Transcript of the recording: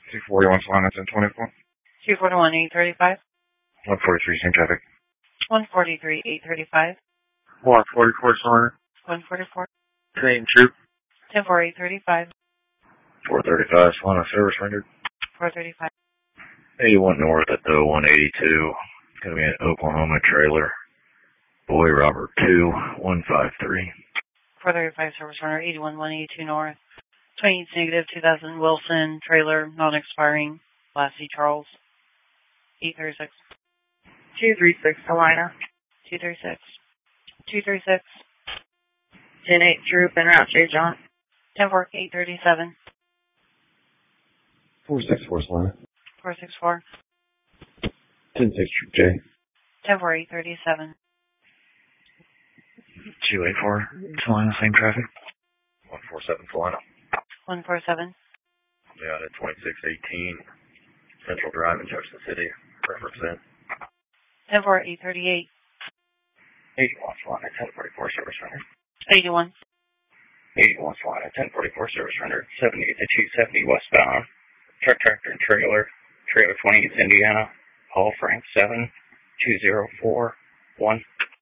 241 Solana 1024. 241 835. 143 same traffic. 143 835. 144 Solana. 144. Same troop. 10-4 835. 435 Solana service rendered. 435. 81 north at the 182. Gonna be an Oklahoma trailer. Boy Robert 2153. 435 service runner 81 182 north. 28 negative 2000 Wilson trailer non-expiring. Lassie Charles. 836. 236 Salina. 236. 236. 10-8 troop and route J John. 10-4 837. 464 Solana. 464. 106 troop J. 10-4 837. 284 Solana same traffic. 147 Solana. 147. Yeah, at 2618 Central Drive in Jefferson City. Represent. 10-4 838. 81 Solana 1044 service rendered. 81. 81 Solana 1044 service rendered. 78 to 270 westbound. Truck, tractor, and trailer. Trailer 20 Indiana. Hall Frank 7 2041.